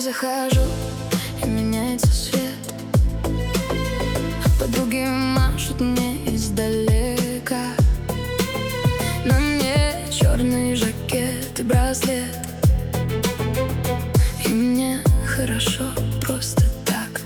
захожу, и меняется свет. Подруги машут мне издалека. На мне черный жакет и браслет, и мне хорошо просто так.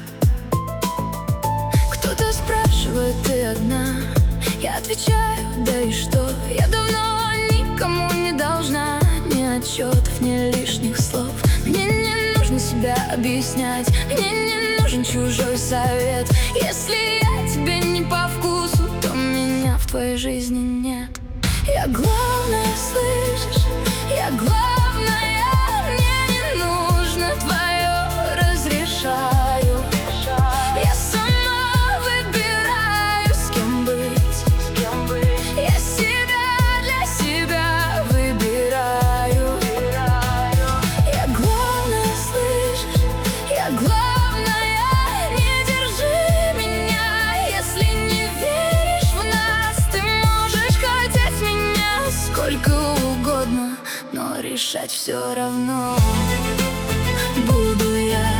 Кто-то спрашивает: ты одна? Я отвечаю: да и что? Я давно никому не должна ни отчетов, ни лишних слов. Мне не нужно себя объяснять, мне не нужен чужой совет. Если я тебе не по вкусу, то меня в твоей жизни нет. Я главное, слышишь? Я главное, мне не нужно твое разрешаю. Я сама выбираю, с кем быть. Я себя для себя выбираю. Я главное, слышишь? Я главное, не держи меня. Если не веришь в нас, ты можешь хотеть меня сколько угодно, но решать все равно буду я.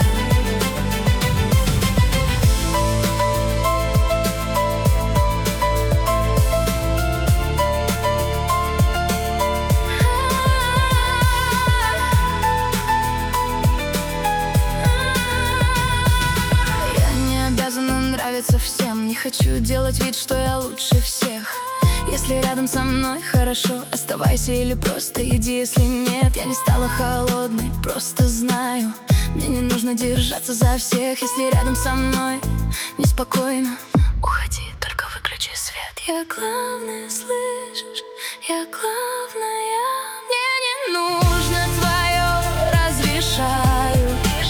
Нравится всем, не хочу делать вид, что я лучше всех. Если рядом со мной хорошо, оставайся или просто иди. Если нет, я не стала холодной, просто знаю, мне не нужно держаться за всех. Если рядом со мной неспокойно, уходи, только выключи свет. Я главное, слышишь? Я главное, мне не нужно твое разрешаю.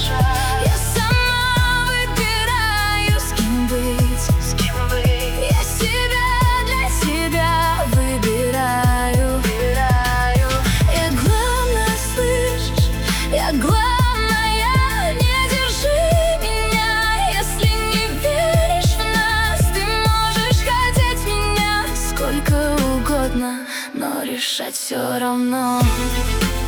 Главное, не держи меня. Если не веришь в нас, ты можешь хотеть меня сколько угодно, но решать все равно